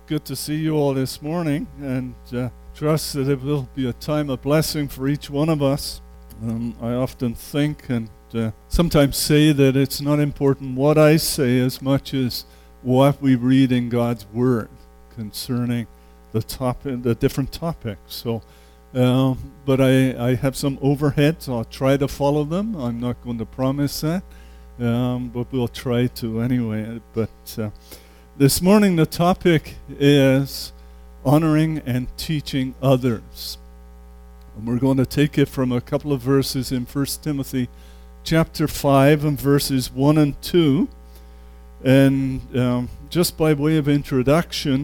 good to see you all this morning, and trust that it will be a time of blessing for each one of us. I often think and sometimes say that it's not important what I say as much as what we read in God's Word concerning the different topics. So, but I have some overheads. I'll try to follow them. I'm not going to promise that, but we'll try to anyway. But this morning the topic is honoring and teaching others. And we're going to take it from a couple of verses in 1 Timothy chapter 5 and verses 1 and 2. And just by way of introduction,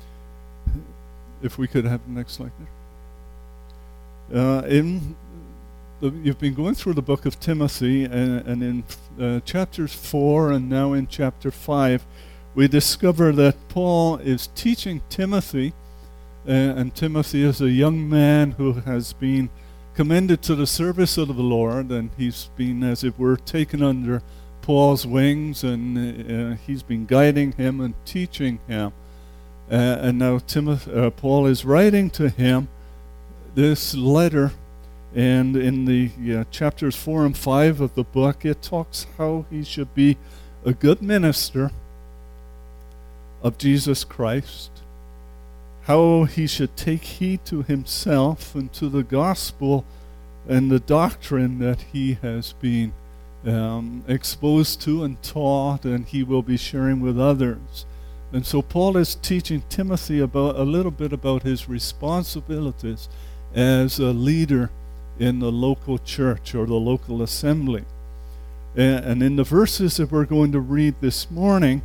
if we could have the next slide there. You've been going through the book of Timothy, and in chapters 4 and now in chapter 5, we discover that Paul is teaching Timothy, and Timothy is a young man who has been commended to the service of the Lord, and he's been, as it were, taken under Paul's wings, and he's been guiding him and teaching him. And now Paul is writing to him this letter, and in the chapters 4 and 5 of the book, it talks how he should be a good minister of Jesus Christ, how he should take heed to himself and to the gospel and the doctrine that he has been exposed to and taught, and he will be sharing with others. And so Paul is teaching Timothy a little bit about his responsibilities as a leader in the local church or the local assembly. And in the verses that we're going to read this morning,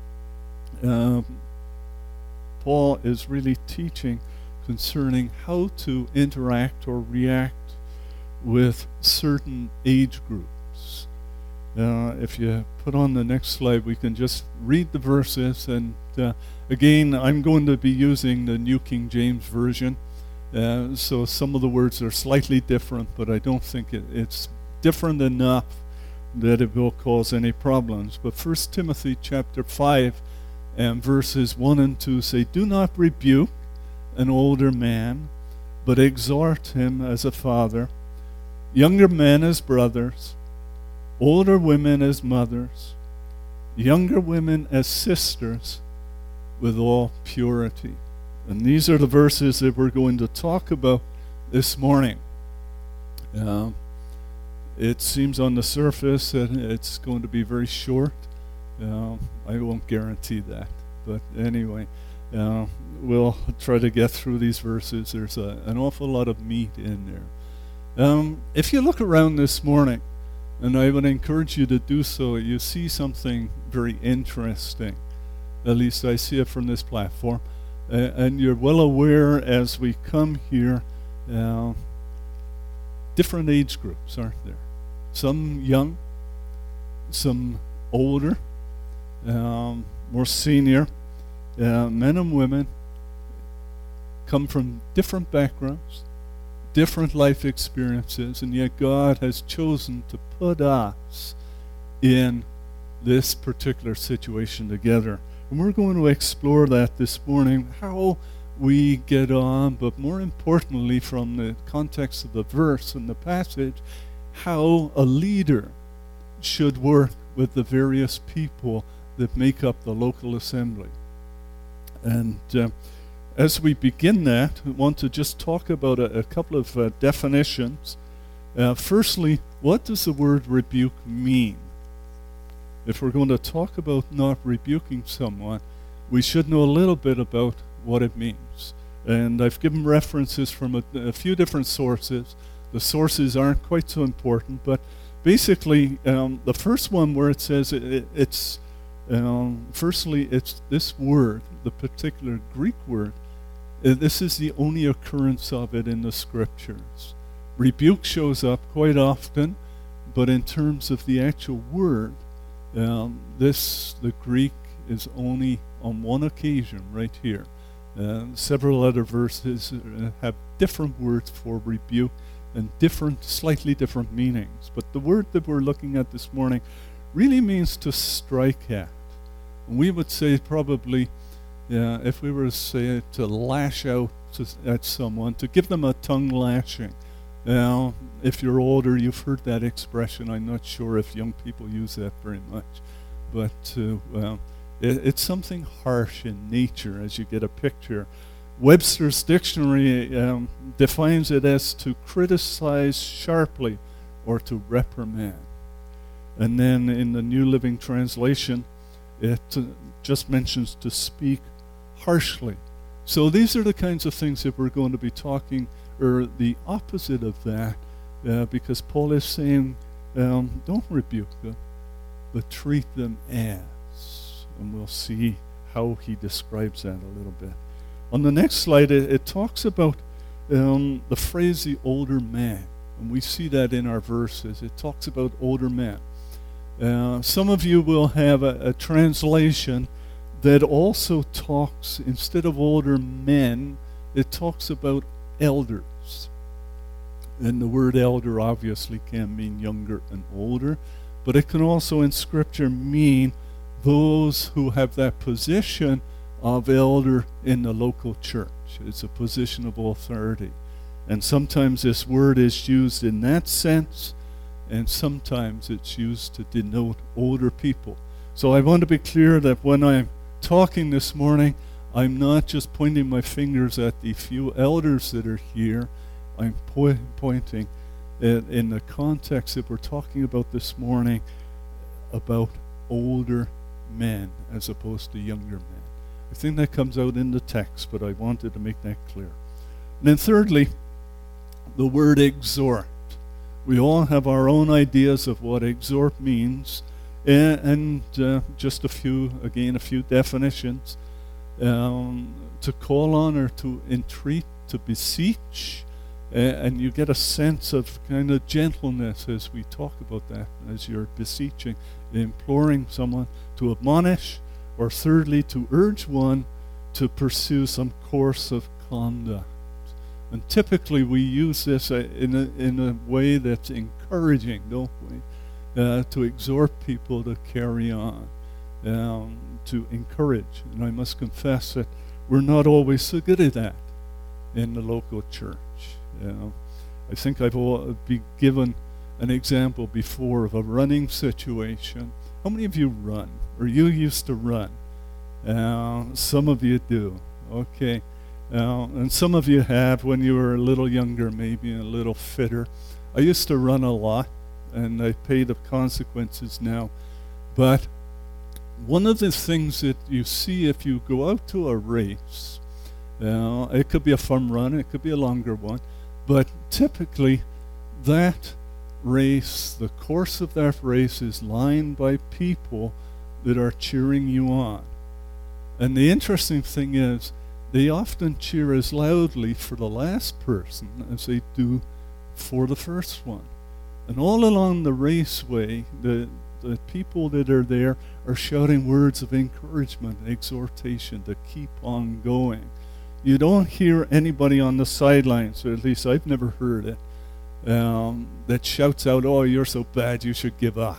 Paul is really teaching concerning how to interact or react with certain age groups. If you put on the next slide, we can just read the verses. And again, I'm going to be using the New King James Version. So some of the words are slightly different, but I don't think it's different enough that it will cause any problems. But 1 Timothy chapter 5 and verses 1 and 2 say, "Do not rebuke an older man, but exhort him as a father, younger men as brothers, older women as mothers, younger women as sisters, with all purity." And these are the verses that we're going to talk about this morning. It seems on the surface that it's going to be very short. I won't guarantee that. But anyway, we'll try to get through these verses. There's an awful lot of meat in there. If you look around this morning, and I would encourage you to do so, you see something very interesting. At least I see it from this platform. And you're well aware as we come here, different age groups, aren't there? Some young, some older, more senior, men and women come from different backgrounds, different life experiences, and yet God has chosen to put us in this particular situation together. And we're going to explore that this morning, how we get on, but more importantly, from the context of the verse and the passage, how a leader should work with the various people that make up the local assembly. And as we begin that, I want to just talk about a couple of definitions. Firstly, what does the word rebuke mean? If we're going to talk about not rebuking someone, we should know a little bit about what it means. And I've given references from a few different sources. The sources aren't quite so important, but basically, the first one where it says firstly, it's this word, the particular Greek word. This is the only occurrence of it in the scriptures. Rebuke shows up quite often, but in terms of the actual word, the Greek is only on one occasion right here. Several other verses have different words for rebuke and slightly different meanings. But the word that we're looking at this morning really means to strike at. And we would say probably Yeah, if we were to say to lash out at someone, to give them a tongue lashing. Now, if you're older, you've heard that expression. I'm not sure if young people use that very much. But it's something harsh in nature, as you get a picture. Webster's dictionary defines it as to criticize sharply or to reprimand. And then in the New Living Translation, it just mentions to speak harshly. So these are the kinds of things that we're going to be talking, or the opposite of that, because Paul is saying, don't rebuke them, but treat them as. And we'll see how he describes that a little bit. On the next slide, it talks about the phrase the older man. And we see that in our verses. It talks about older men. Some of you will have a translation that also talks, instead of older men, it talks about elders. And the word elder obviously can mean younger and older, but it can also in Scripture mean those who have that position of elder in the local church. It's a position of authority. And sometimes this word is used in that sense, and sometimes it's used to denote older people. So I want to be clear that when I'm talking this morning, I'm not just pointing my fingers at the few elders that are here. I'm pointing in the context that we're talking about this morning about older men as opposed to younger men. I think that comes out in the text, but I wanted to make that clear. And then thirdly, the word exhort. We all have our own ideas of what exhort means, and just a few definitions. To call on or to entreat, to beseech, and you get a sense of kind of gentleness as we talk about that, as you're beseeching, imploring someone, to admonish, or thirdly, to urge one to pursue some course of conduct. And typically we use this in a way that's encouraging, don't we? To exhort people to carry on, to encourage. And I must confess that we're not always so good at that in the local church. I think I've been given an example before of a running situation. How many of you run? Or you used to run? Some of you do. Okay. And some of you have when you were a little younger, maybe a little fitter. I used to run a lot, and I pay the consequences now. But one of the things that you see if you go out to a race, it could be a fun run, it could be a longer one, but typically that race, the course of that race is lined by people that are cheering you on. And the interesting thing is, they often cheer as loudly for the last person as they do for the first one. And all along the raceway, the people that are there are shouting words of encouragement, exhortation to keep on going. You don't hear anybody on the sidelines, or at least I've never heard it, that shouts out, "Oh, you're so bad, you should give up."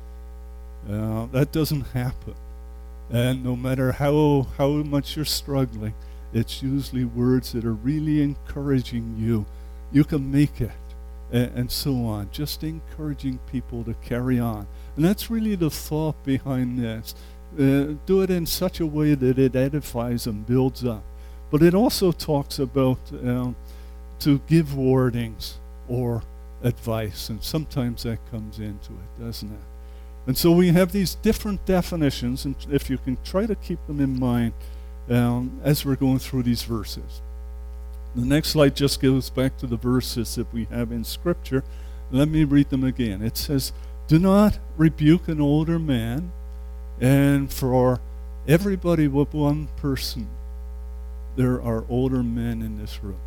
That doesn't happen. And no matter how much you're struggling, it's usually words that are really encouraging you. You can make it, and so on. Just encouraging people to carry on. And that's really the thought behind this. Do it in such a way that it edifies and builds up. But it also talks about to give warnings or advice, and sometimes that comes into it, doesn't it? And so we have these different definitions, and if you can try to keep them in mind as we're going through these verses. The next slide just goes back to the verses that we have in Scripture. Let me read them again. It says, "Do not rebuke an older man, and for everybody with one person, there are older men in this room."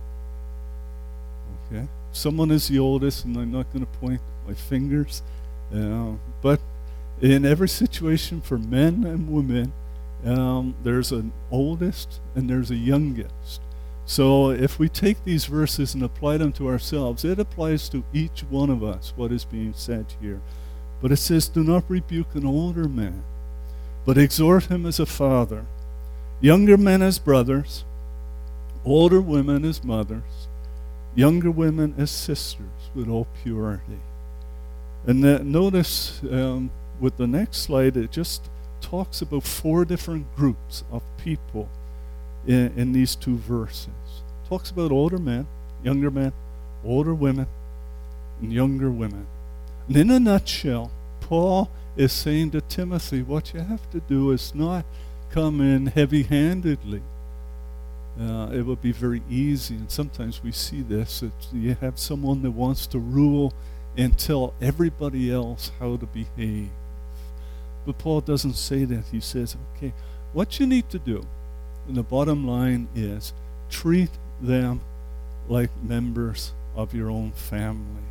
Okay? Someone is the oldest, and I'm not going to point my fingers. But in every situation for men and women, there's an oldest and there's a youngest. So if we take these verses and apply them to ourselves, it applies to each one of us, what is being said here. But it says, "Do not rebuke an older man, but exhort him as a father, Younger men as brothers, older women as mothers, younger women as sisters with all purity. And notice with the next slide, it just talks about 4 different groups of people in these 2 verses. Talks about older men, older women, and younger women. And in a nutshell, Paul is saying to Timothy, what you have to do is not come in heavy-handedly. It would be very easy, and sometimes we see this, that you have someone that wants to rule and tell everybody else how to behave. But Paul doesn't say that. He says, okay, what you need to do, and the bottom line is, treat them like members of your own family.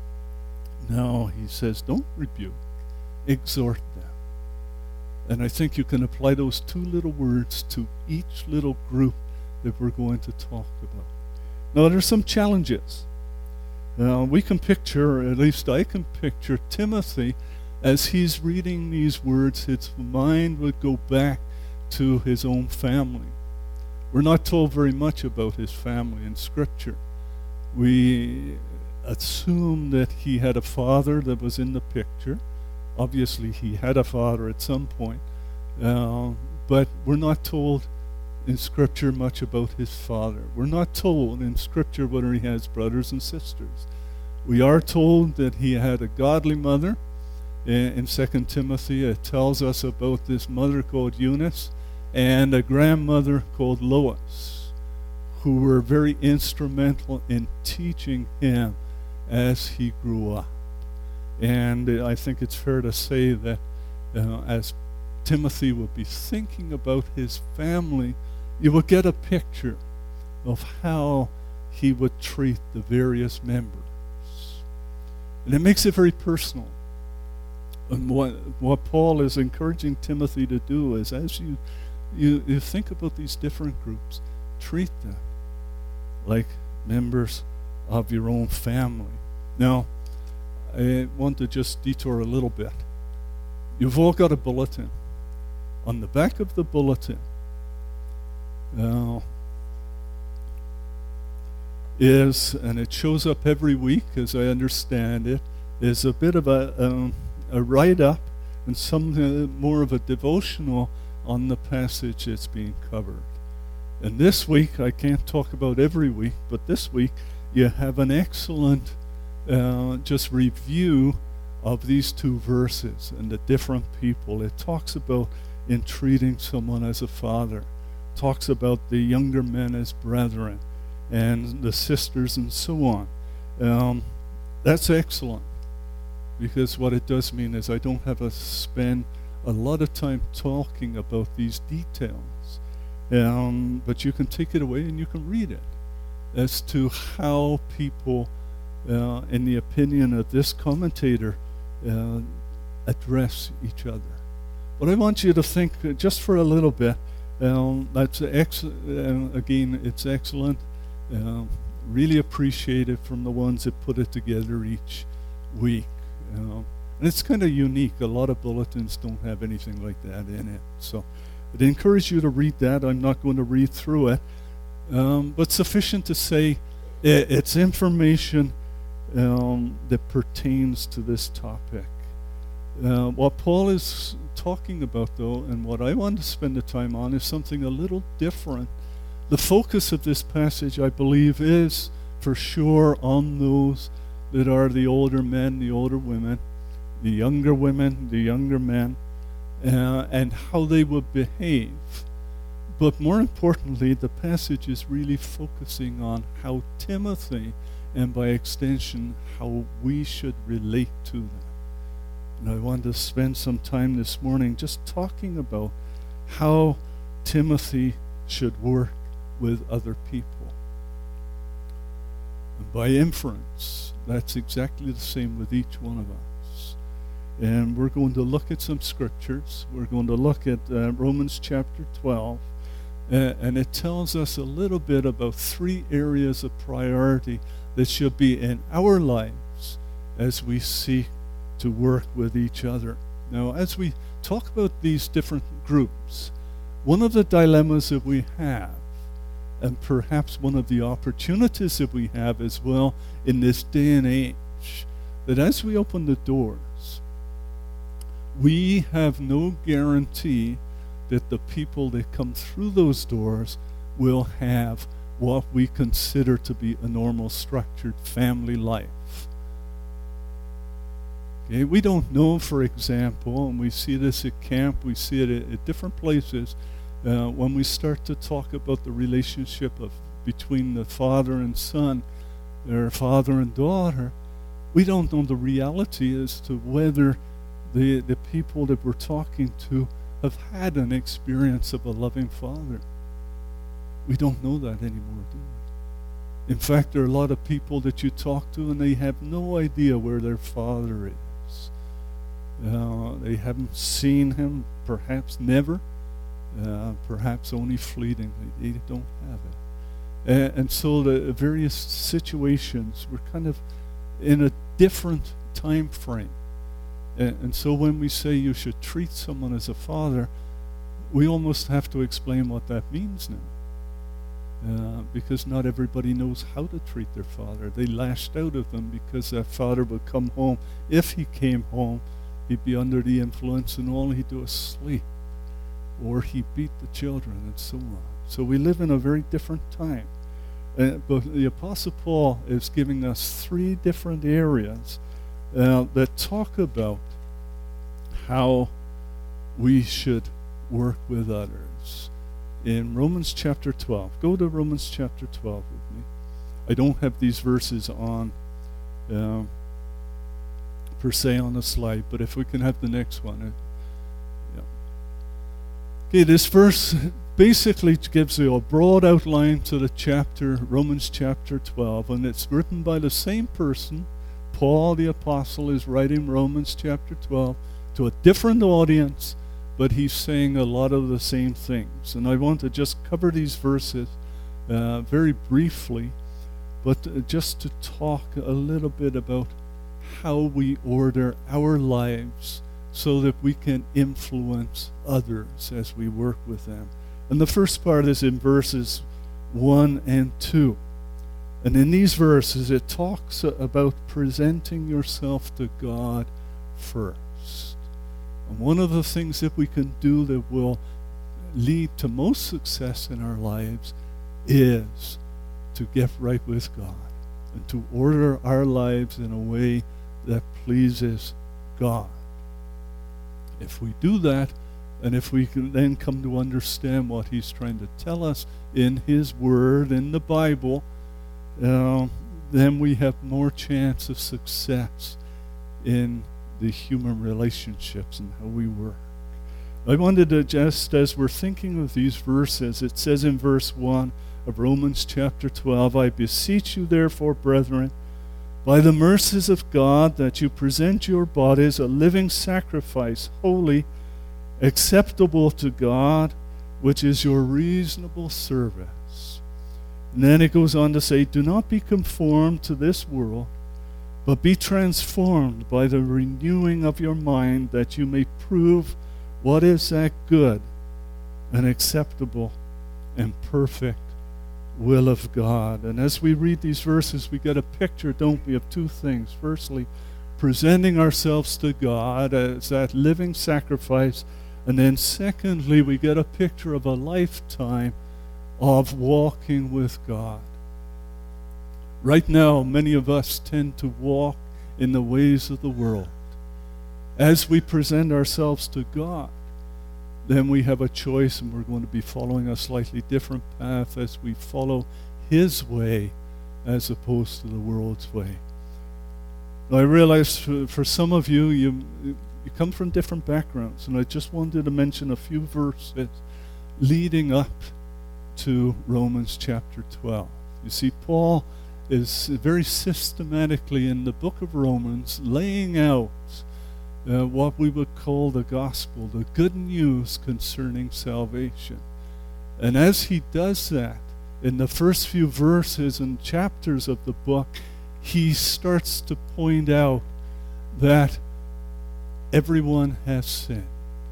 Now, he says, don't rebuke, exhort them. And I think you can apply those 2 little words to each little group that we're going to talk about. Now, there's some challenges. We can picture, at least I can picture, Timothy as he's reading these words, his mind would go back to his own family. We're not told very much about his family in Scripture. We assume that he had a father that was in the picture. Obviously, he had a father at some point. But we're not told in Scripture much about his father. We're not told in Scripture whether he has brothers and sisters. We are told that he had a godly mother. In 2 Timothy, it tells us about this mother called Eunice and a grandmother called Lois, who were very instrumental in teaching him as he grew up. And I think it's fair to say that as Timothy would be thinking about his family, you would get a picture of how he would treat the various members. And it makes it very personal. And what Paul is encouraging Timothy to do is, as you think about these different groups, treat them like members of your own family. Now, I want to just detour a little bit. You've all got a bulletin. On the back of the bulletin is, and it shows up every week as I understand it, is a bit of a write-up and some more of a devotional on the passage that's being covered. And this week, I can't talk about every week, but this week you have an excellent just review of these 2 verses and the different people. It talks about in treating someone as a father, talks about the younger men as brethren, and the sisters and so on. That's excellent, because what it does mean is I don't have to spend a lot of time talking about these details. But you can take it away and you can read it as to how people, in the opinion of this commentator, address each other. But I want you to think just for a little bit. That's again, it's excellent. Really appreciate it from the ones that put it together each week. And it's kind of unique. A lot of bulletins don't have anything like that in it. So I'd encourage you to read that. I'm not going to read through it. But sufficient to say it's information that pertains to this topic. What Paul is talking about, though, and what I want to spend the time on, is something a little different. The focus of this passage, I believe, is for sure on those that are the older men, the older women, the younger women, the younger men, and how they would behave. But more importantly, the passage is really focusing on how Timothy, and by extension, how we should relate to them. And I want to spend some time this morning just talking about how Timothy should work with other people. And by inference, that's exactly the same with each one of us. And we're going to look at some scriptures. We're going to look at Romans chapter 12. And it tells us a little bit about 3 areas of priority that should be in our lives as we seek to work with each other. Now, as we talk about these different groups, one of the dilemmas that we have, and perhaps one of the opportunities that we have as well in this day and age, that as we open the doors, we have no guarantee that the people that come through those doors will have what we consider to be a normal structured family life. Okay, we don't know, for example, and we see this at camp, we see it at different places, when we start to talk about the relationship between the father and son, or father and daughter, we don't know the reality as to whether the people that we're talking to have had an experience of a loving father. We don't know that anymore, do we? In fact, there are a lot of people that you talk to and they have no idea where their father is. They haven't seen him, perhaps never, perhaps only fleetingly. They don't have it. And so the various situations, we're kind of in a different time frame. And so when we say you should treat someone as a father, we almost have to explain what that means now. Because not everybody knows how to treat their father. They lashed out at them because that father would come home. If he came home, he'd be under the influence and all he'd do is sleep. Or he beat the children and so on. So we live in a very different time. But the Apostle Paul is giving us 3 different areas that talk about how we should work with others. In Romans chapter 12. Go to Romans chapter 12 with me. I don't have these verses on per se on the slide, but if we can have the next one. Yeah. Okay, this verse basically gives you a broad outline to the chapter, Romans chapter 12, and it's written by the same person. Paul the apostle is writing Romans chapter 12 to a different audience, but he's saying a lot of the same things. And I want to just cover these verses very briefly, but just to talk a little bit about how we order our lives so that we can influence others as we work with them. And the first part is in verses 1 and 2. And in these verses, it talks about presenting yourself to God first. And one of the things that we can do that will lead to most success in our lives is to get right with God and to order our lives in a way that pleases God. If we do that, and if we can then come to understand what he's trying to tell us in his word, in the Bible, then we have more chance of success in the human relationships and how we work. I wanted to just, as we're thinking of these verses, it says in verse 1 of Romans chapter 12, I beseech you therefore, brethren, by the mercies of God, that you present your bodies a living sacrifice, holy, acceptable to God, which is your reasonable service. And then it goes on to say, do not be conformed to this world, but be transformed by the renewing of your mind, that you may prove what is that good and acceptable and perfect will of God. And as we read these verses, we get a picture, don't we, of 2 things. Firstly, presenting ourselves to God as that living sacrifice. And then secondly, we get a picture of a lifetime of walking with God. Right now, many of us tend to walk in the ways of the world. As we present ourselves to God, then we have a choice, and we're going to be following a slightly different path as we follow his way as opposed to the world's way. Now, I realize for some of you, you come from different backgrounds, and I just wanted to mention a few verses leading up to Romans chapter 12. You see, Paul is very systematically in the book of Romans laying out what we would call the gospel, the good news concerning salvation. And as he does that, in the first few verses and chapters of the book, he starts to point out that everyone has sinned.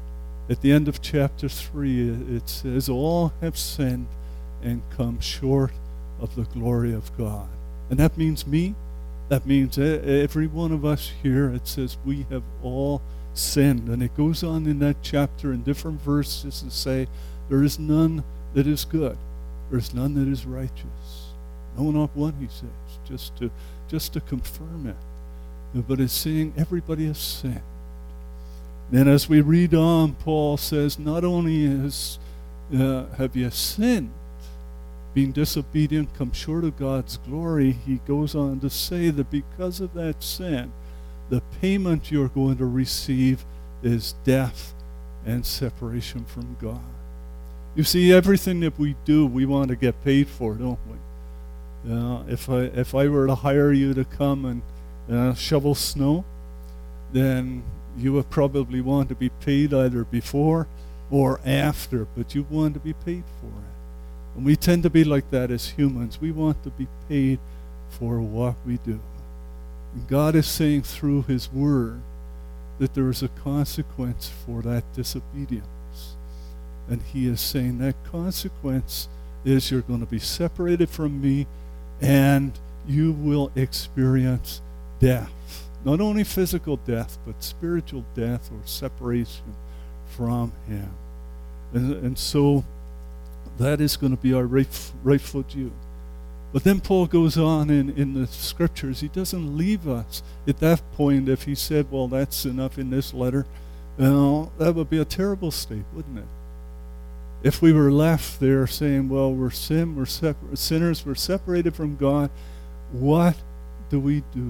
At the end of chapter 3, it says, all have sinned and come short of the glory of God. And that means me. That means every one of us here. It says we have all sinned. And it goes on in that chapter in different verses to say, there is none that is good. There is none that is righteous. No, not one, he says, just to confirm it. But it's saying everybody has sinned. Then as we read on, Paul says, not only have you sinned, being disobedient, come short of God's glory, he goes on to say that because of that sin, the payment you're going to receive is death and separation from God. You see, everything that we do, we want to get paid for, don't we? If I were to hire you to come and shovel snow, then you would probably want to be paid either before or after, but you want to be paid for it. And we tend to be like that as humans. We want to be paid for what we do. And God is saying through his word that there is a consequence for that disobedience. And he is saying that consequence is you're going to be separated from me and you will experience death. Not only physical death, but spiritual death or separation from him. And so that is going to be our rightful due. But then Paul goes on in the scriptures. He doesn't leave us at that point. If he said, well, that's enough in this letter, that would be a terrible state, wouldn't it? If we were left there saying, well, we're sinners, we're separated from God, what do we do?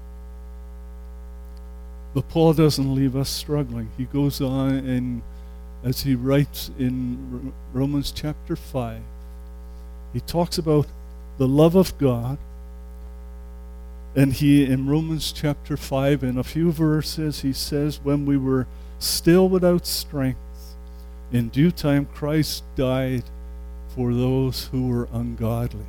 But Paul doesn't leave us struggling. He goes on, and as he writes in Romans chapter 5, he talks about the love of God. And he, in Romans chapter 5, in a few verses, he says, when we were still without strength, in due time Christ died for those who were ungodly.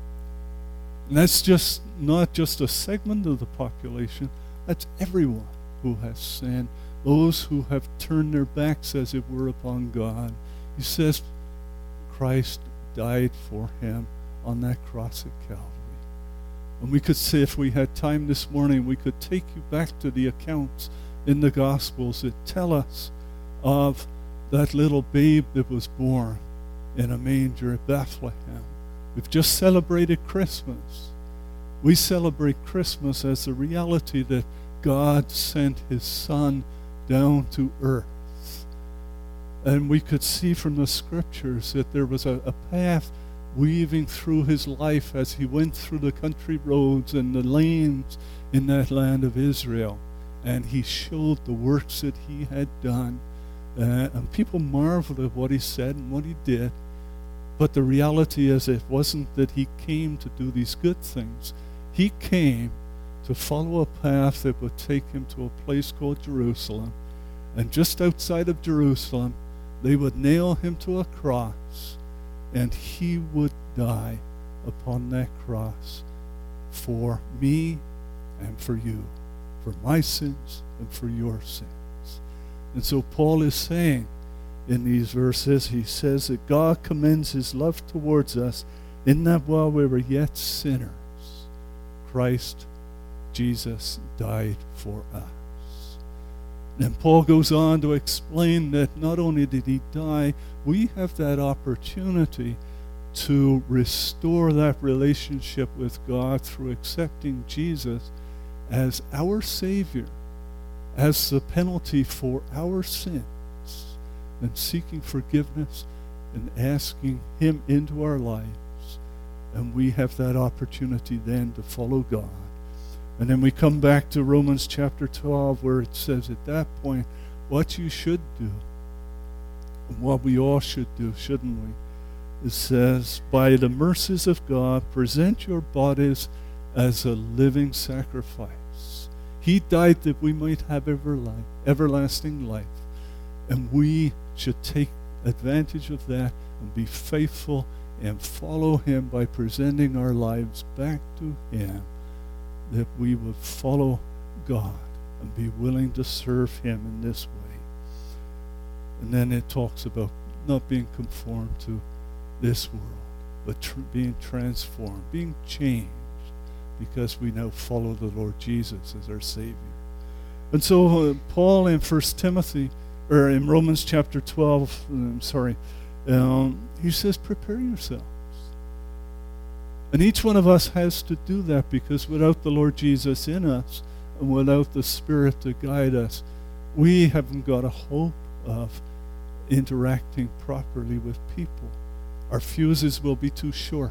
And that's just not just a segment of the population, that's everyone who has sinned, those who have turned their backs, as it were, upon God. He says Christ died for him on that cross at Calvary. And we could say, if we had time this morning, we could take you back to the accounts in the Gospels that tell us of that little babe that was born in a manger at Bethlehem. We've just celebrated Christmas. We celebrate Christmas as the reality that God sent his Son down to earth. And we could see from the scriptures that there was a path weaving through his life as he went through the country roads and the lanes in that land of Israel. And he showed the works that he had done. And people marveled at what he said and what he did. But the reality is, it wasn't that he came to do these good things. He came to follow a path that would take him to a place called Jerusalem. And just outside of Jerusalem, they would nail him to a cross, and he would die upon that cross for me and for you, for my sins and for your sins. And so Paul is saying in these verses, he says that God commends his love towards us in that while we were yet sinners, Christ Jesus died for us. And Paul goes on to explain that not only did he die, we have that opportunity to restore that relationship with God through accepting Jesus as our Savior, as the penalty for our sins, and seeking forgiveness and asking him into our lives. And we have that opportunity then to follow God. And then we come back to Romans chapter 12, where it says at that point what you should do, and what we all should do, shouldn't we? It says, by the mercies of God, present your bodies as a living sacrifice. He died that we might have everlasting life. And we should take advantage of that and be faithful and follow him by presenting our lives back to him, that we would follow God and be willing to serve him in this way. And then it talks about not being conformed to this world, but being transformed, being changed, because we now follow the Lord Jesus as our Savior. And so Paul in 1 Timothy, or in Romans chapter 12, he says, prepare yourselves. And each one of us has to do that, because without the Lord Jesus in us and without the Spirit to guide us, we haven't got a hope of interacting properly with people. Our fuses will be too short.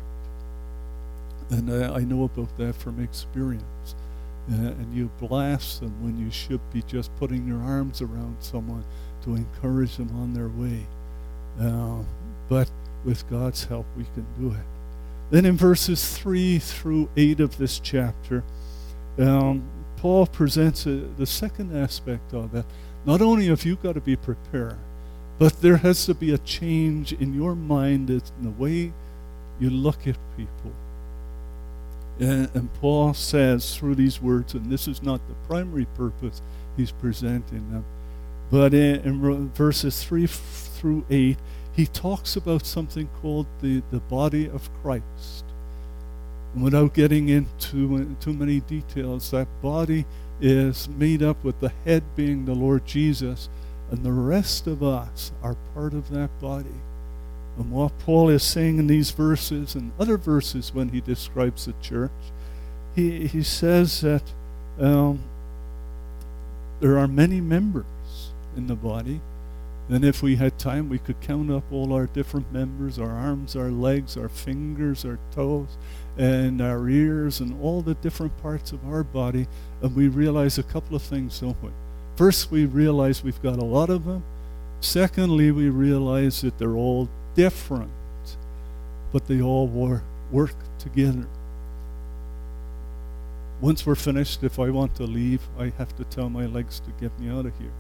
And I know about that from experience. And you blast them when you should be just putting your arms around someone to encourage them on their way. But with God's help, we can do it. Then in verses 3 through 8 of this chapter, Paul presents the second aspect of it. Not only have you got to be prepared, but there has to be a change in your mind in the way you look at people. And Paul says through these words, and this is not the primary purpose he's presenting them, but in verses 3 through 8, he talks about something called the body of Christ. And without getting into too many details, that body is made up with the head being the Lord Jesus, and the rest of us are part of that body. And what Paul is saying in these verses and other verses when he describes the church, he says that there are many members in the body. And if we had time, we could count up all our different members, our arms, our legs, our fingers, our toes, and our ears, and all the different parts of our body. And we realize a couple of things, don't we? First, we realize we've got a lot of them. Secondly, we realize that they're all different, but they all work together. Once we're finished, if I want to leave, I have to tell my legs to get me out of here.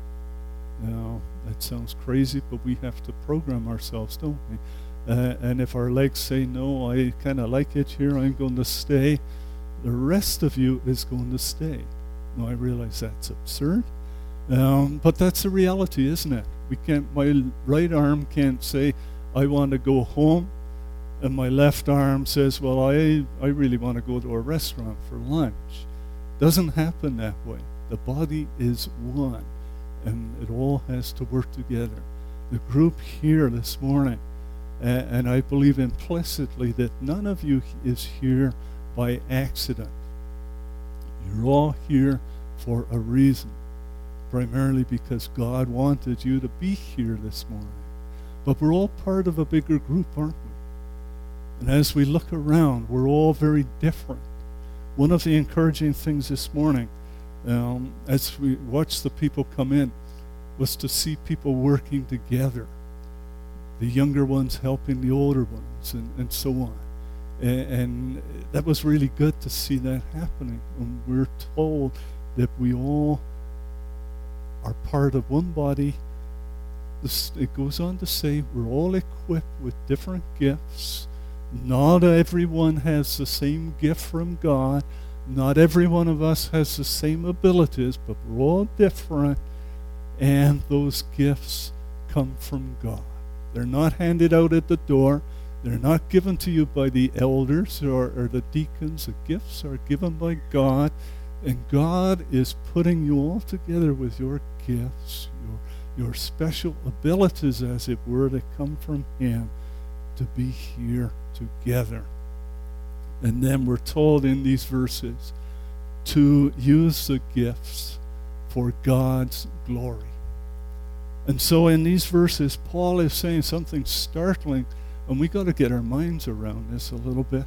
Now, that sounds crazy, but we have to program ourselves, don't we? And if our legs say, no, I kind of like it here, I'm going to stay, the rest of you is going to stay. Now, I realize that's absurd, but that's the reality, isn't it? My right arm can't say, I want to go home, and my left arm says, well, I really want to go to a restaurant for lunch. Doesn't happen that way. The body is one, and it all has to work together. The group here this morning, and I believe implicitly that none of you is here by accident. You're all here for a reason, primarily because God wanted you to be here this morning. But we're all part of a bigger group, aren't we? And as we look around, we're all very different. One of the encouraging things this morning, as we watched the people come in, was to see people working together. The younger ones helping the older ones, and so on. And that was really good to see that happening. And we're told that we all are part of one body. It goes on to say we're all equipped with different gifts. Not everyone has the same gift from God. Not every one of us has the same abilities, but we're all different. And those gifts come from God. They're not handed out at the door. They're not given to you by the elders or the deacons. The gifts are given by God. And God is putting you all together with your gifts, your special abilities, as it were, that come from Him, to be here together. And then we're told in these verses to use the gifts for God's glory. And so in these verses, Paul is saying something startling, and we got to get our minds around this a little bit,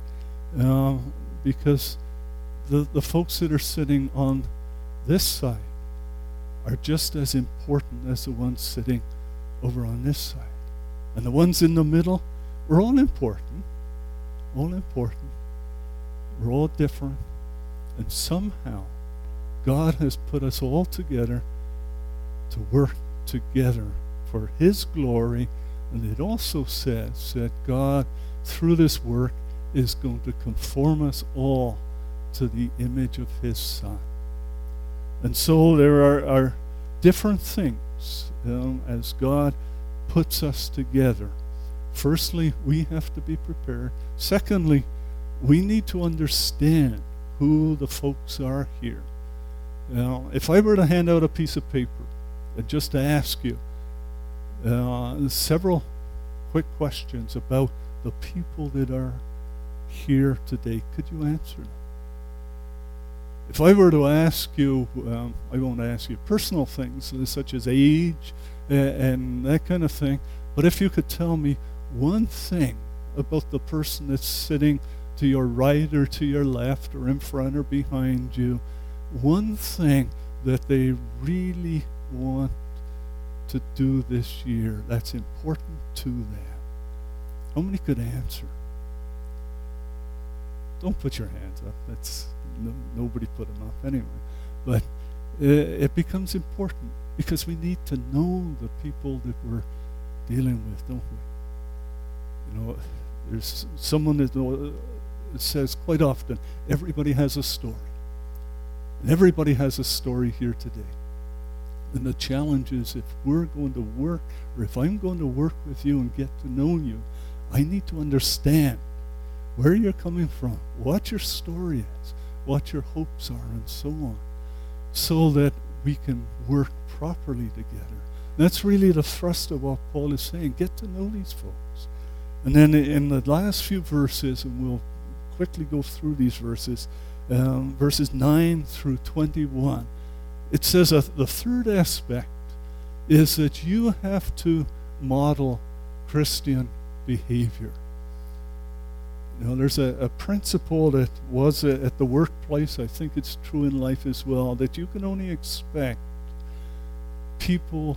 because the folks that are sitting on this side are just as important as the ones sitting over on this side. And the ones in the middle, we're all important. All important. We're all different. And somehow, God has put us all together to work together for His glory. And it also says that God, through this work, is going to conform us all to the image of His Son. And so there are different things folks, as God puts us together. Firstly, we have to be prepared. Secondly, we need to understand who the folks are here. Now, if I were to hand out a piece of paper and just to ask you several quick questions about the people that are here today, could you answer them? If I were to ask you, I won't ask you personal things such as age and that kind of thing, but if you could tell me one thing about the person that's sitting to your right or to your left or in front or behind you, one thing that they really want to do this year that's important to them. How many could answer? Don't put your hands up. That's nobody put them up anyway. But it becomes important because we need to know the people that we're dealing with, don't we? There's someone that says quite often, everybody has a story. And everybody has a story here today. And the challenge is, if we're going to work, or if I'm going to work with you and get to know you, I need to understand where you're coming from, what your story is, what your hopes are, and so on, so that we can work properly together. That's really the thrust of what Paul is saying. Get to know these folks. And then in the last few verses, and we'll quickly go through these verses, verses 9 through 21, it says that the third aspect is that you have to model Christian behavior. There's a principle that was at the workplace, I think it's true in life as well, that you can only expect people,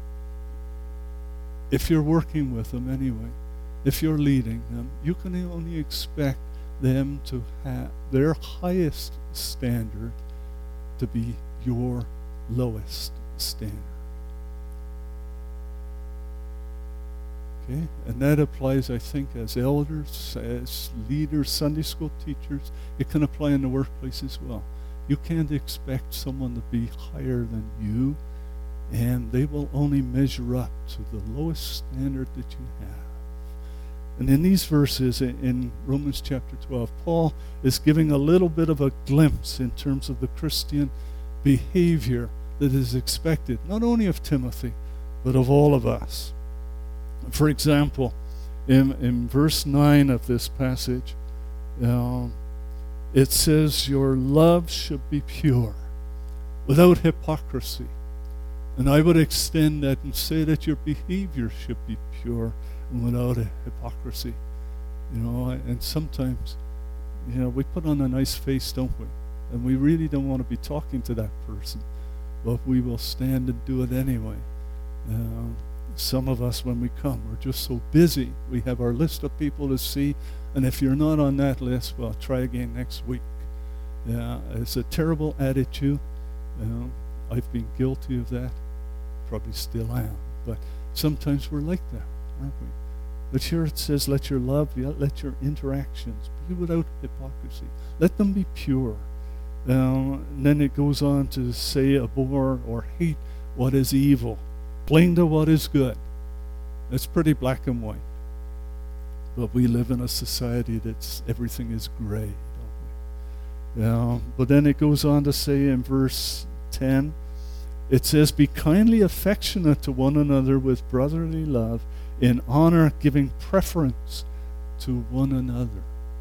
if you're working with them anyway, if you're leading them, you can only expect them to have their highest standard to be your lowest standard. Okay? And that applies, I think, as elders, as leaders, Sunday school teachers. It can apply in the workplace as well. You can't expect someone to be higher than you, and they will only measure up to the lowest standard that you have. And in these verses, in Romans chapter 12, Paul is giving a little bit of a glimpse in terms of the Christian behavior that is expected, not only of Timothy, but of all of us. For example, in verse 9 of this passage, it says, your love should be pure, without hypocrisy. And I would extend that and say that your behavior should be pure and without a hypocrisy. And sometimes, we put on a nice face, don't we? And we really don't want to be talking to that person, but we will stand and do it anyway. Some of us, when we come, we're just so busy. We have our list of people to see, and if you're not on that list, well, try again next week. It's a terrible attitude. I've been guilty of that. Probably still am. But sometimes we're like that, aren't we? But here it says, let your love, let your interactions be without hypocrisy. Let them be pure. And then it goes on to say, abhor or hate what is evil. Cling to what is good. That's pretty black and white. But we live in a society that's everything is gray, don't we? But then it goes on to say in verse 10, it says, be kindly affectionate to one another with brotherly love, in honor giving preference to one another.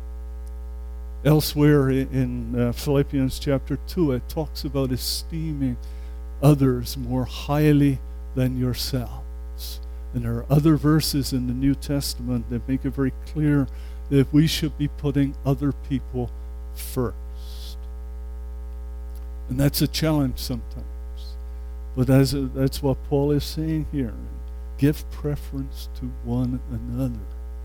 Elsewhere in Philippians chapter 2, it talks about esteeming others more highly than yourselves. And there are other verses in the New Testament that make it very clear that we should be putting other people first. And that's a challenge sometimes. But that's what Paul is saying here. Give preference to one another.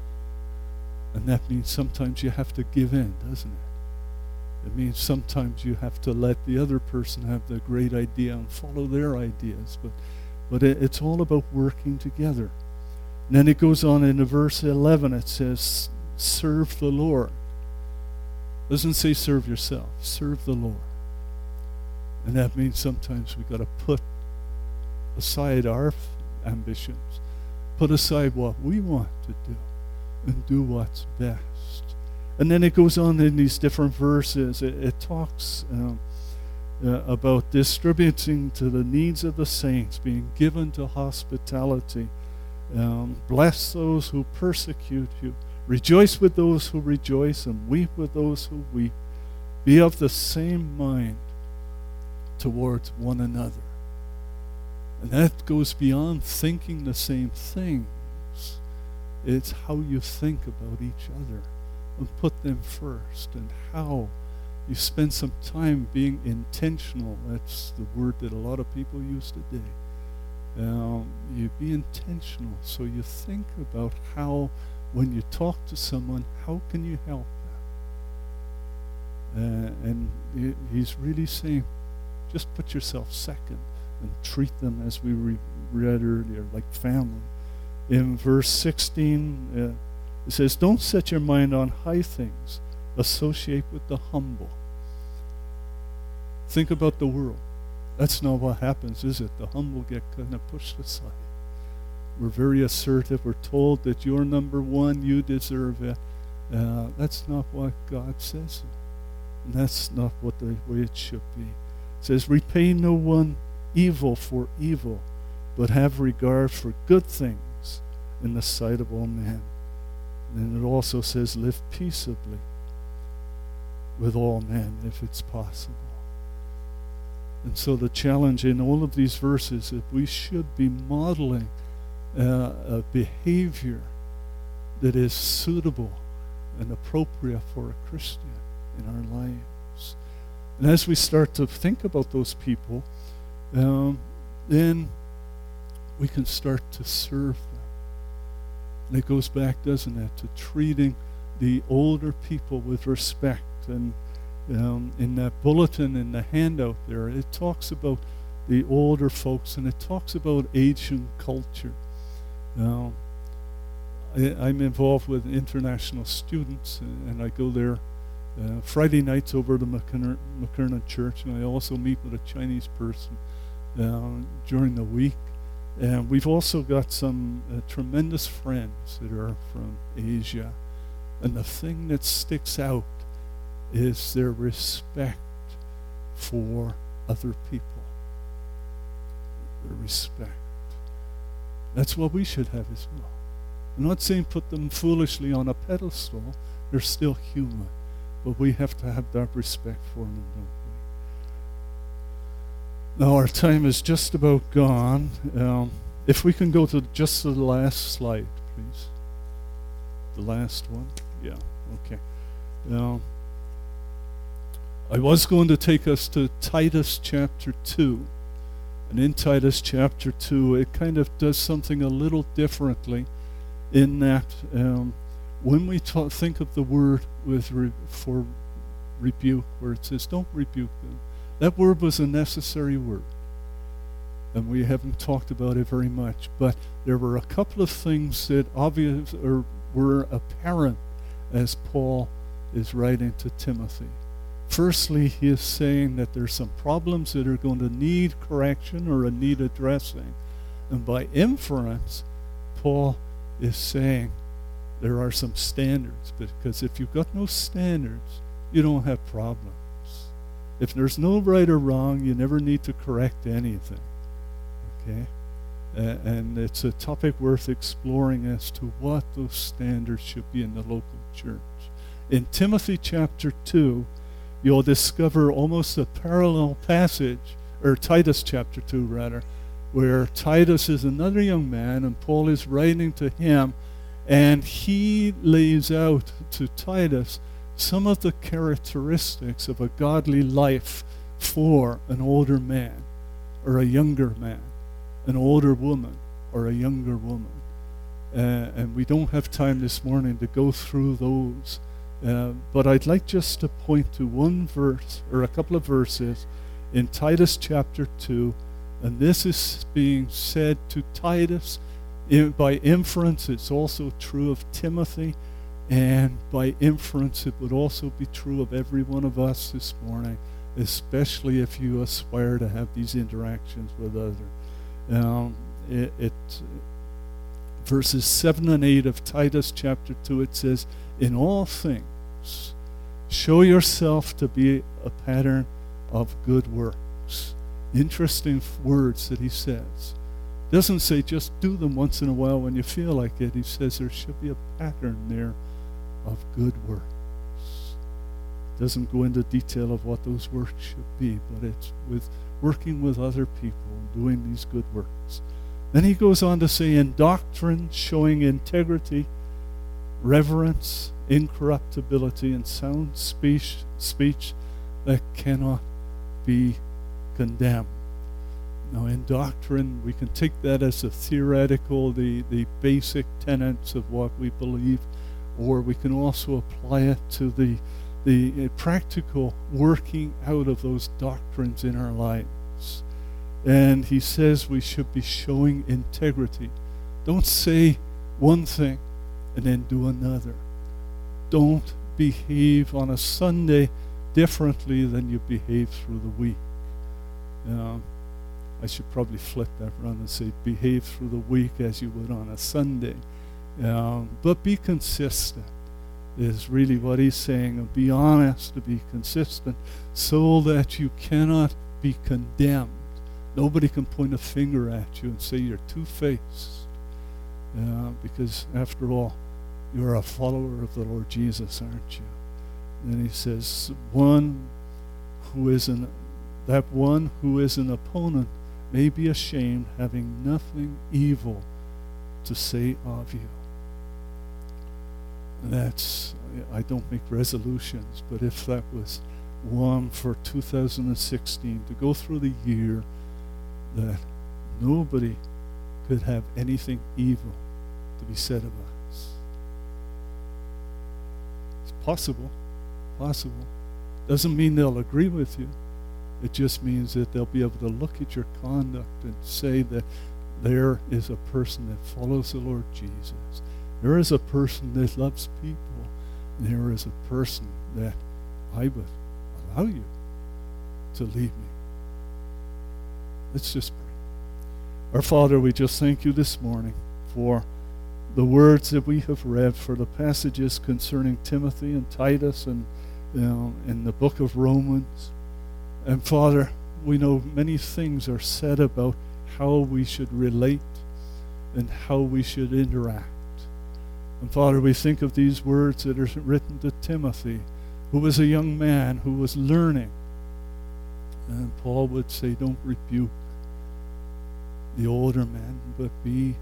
And that means sometimes you have to give in, doesn't it? It means sometimes you have to let the other person have the great idea and follow their ideas. But it's all about working together. And then it goes on in verse 11, it says, serve the Lord. It doesn't say serve yourself, serve the Lord. And that means sometimes we've got to put aside our ambitions, put aside what we want to do, and do what's best. And then it goes on in these different verses. It talks about distributing to the needs of the saints, being given to hospitality. Bless those who persecute you. Rejoice with those who rejoice, and weep with those who weep. Be of the same mind towards one another. And that goes beyond thinking the same things. It's how you think about each other and put them first, and how you spend some time being intentional. That's the word that a lot of people use today. You be intentional. So you think about how, when you talk to someone, how can you help them? And he's really saying, just put yourself second and treat them as we read earlier, like family. In verse 16, it says, don't set your mind on high things. Associate with the humble. Think about the world. That's not what happens, is it? The humble get kind of pushed aside. We're very assertive. We're told that you're number one, you deserve it. That's not what God says. And that's not what the way it should be. It says, repay no one evil for evil, but have regard for good things in the sight of all men. And it also says, live peaceably with all men, if it's possible. And so the challenge in all of these verses is that we should be modeling a behavior that is suitable and appropriate for a Christian in our lives. And as we start to think about those people, then we can start to serve them. And it goes back, doesn't it, to treating the older people with respect. And in that bulletin, in the handout there, it talks about the older folks, and it talks about Asian culture. I'm involved with international students, and I go there Friday nights over to McKernan Church, and I also meet with a Chinese person during the week. And we've also got some tremendous friends that are from Asia. And the thing that sticks out is their respect for other people. Their respect. That's what we should have as well. I'm not saying put them foolishly on a pedestal. They're still human. But we have to have that respect for them, don't we? Now our time is just about gone. If we can go to just the last slide, please. The last one? Yeah, okay. I was going to take us to Titus chapter 2. And in Titus chapter 2, it kind of does something a little differently in that when we think of the word for rebuke, where it says, don't rebuke them, that word was a necessary word. And we haven't talked about it very much. But there were a couple of things that were apparent as Paul is writing to Timothy. Firstly, he is saying that there's some problems that are going to need correction or need addressing. And by inference, Paul is saying there are some standards. Because if you've got no standards, you don't have problems. If there's no right or wrong, you never need to correct anything. Okay? And it's a topic worth exploring as to what those standards should be in the local church. In Timothy chapter 2, you'll discover almost a parallel passage, or Titus chapter 2 rather, where Titus is another young man and Paul is writing to him, and he lays out to Titus some of the characteristics of a godly life for an older man or a younger man, an older woman or a younger woman. And we don't have time this morning to go through those. But I'd like just to point to one verse, or a couple of verses, in Titus chapter 2. And this is being said to Titus. By inference, it's also true of Timothy. And by inference, it would also be true of every one of us this morning, especially if you aspire to have these interactions with others. Um, it verses 7 and 8 of Titus chapter 2, it says, in all things, show yourself to be a pattern of good works. Interesting words that he says. Doesn't say just do them once in a while when you feel like it. He says there should be a pattern there of good works. Doesn't go into detail of what those works should be, but it's with working with other people and doing these good works. Then he goes on to say, in doctrine, showing integrity, reverence, incorruptibility, and sound speech that cannot be condemned. Now, in doctrine, we can take that as a theoretical, the basic tenets of what we believe, or we can also apply it to the practical working out of those doctrines in our lives. And he says we should be showing integrity. Don't say one thing and then do another. Don't behave on a Sunday differently than you behave through the week. I should probably flip that around and say behave through the week as you would on a Sunday. But be consistent is really what he's saying. And be honest, to be consistent, so that you cannot be condemned. Nobody can point a finger at you and say you're two-faced. Because after all, you're a follower of the Lord Jesus, aren't you? And he says, one who is an opponent may be ashamed, having nothing evil to say of you. That's, I don't make resolutions, but if that was one for 2016, to go through the year that nobody could have anything evil to be said of us. It's possible. Doesn't mean they'll agree with you. It just means that they'll be able to look at your conduct and say that there is a person that follows the Lord Jesus. There is a person that loves people. There is a person that I would allow you to lead me. Let's just pray. Our Father, we just thank you this morning for the words that we have read, for the passages concerning Timothy and Titus and in the book of Romans. And Father, we know many things are said about how we should relate and how we should interact. And Father, we think of these words that are written to Timothy, who was a young man who was learning. And Paul would say, don't rebuke the older men, but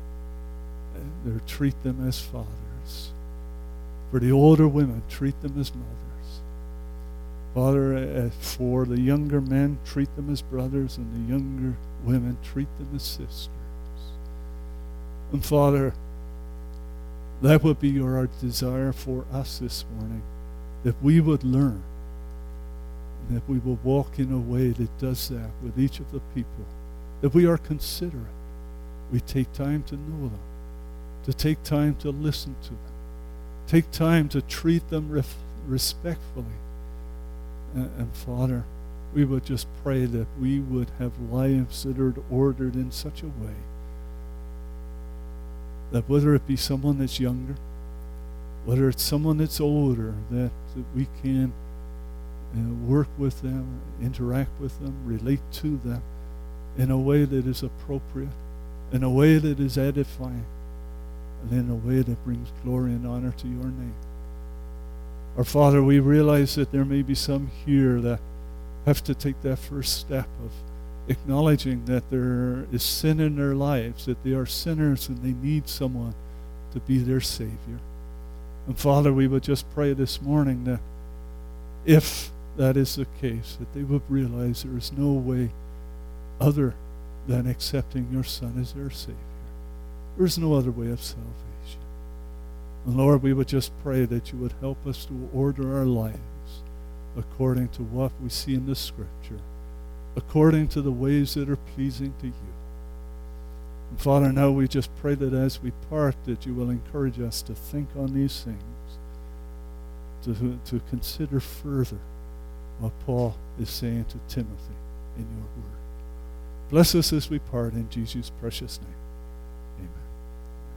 treat them as fathers. For the older women, treat them as mothers. Father, for the younger men, treat them as brothers, and the younger women, treat them as sisters. And Father, that would be our desire for us this morning, that we would learn, and that we will walk in a way that does that with each of the people, that we are considerate. We take time to know them, to take time to listen to them, take time to treat them respectfully. And Father, we would just pray that we would have lives that are ordered in such a way that whether it be someone that's younger, whether it's someone that's older, that we can work with them, interact with them, relate to them in a way that is appropriate, in a way that is edifying, and in a way that brings glory and honor to your name. Our Father, we realize that there may be some here that have to take that first step of acknowledging that there is sin in their lives, that they are sinners and they need someone to be their Savior. And Father, we would just pray this morning that if that is the case, that they would realize there is no way other than accepting your Son as their Savior. There is no other way of salvation. And Lord, we would just pray that you would help us to order our lives according to what we see in the Scripture, according to the ways that are pleasing to you. And Father, now we just pray that as we part, that you will encourage us to think on these things, to consider further what Paul is saying to Timothy in your word. Bless us as we part in Jesus' precious name.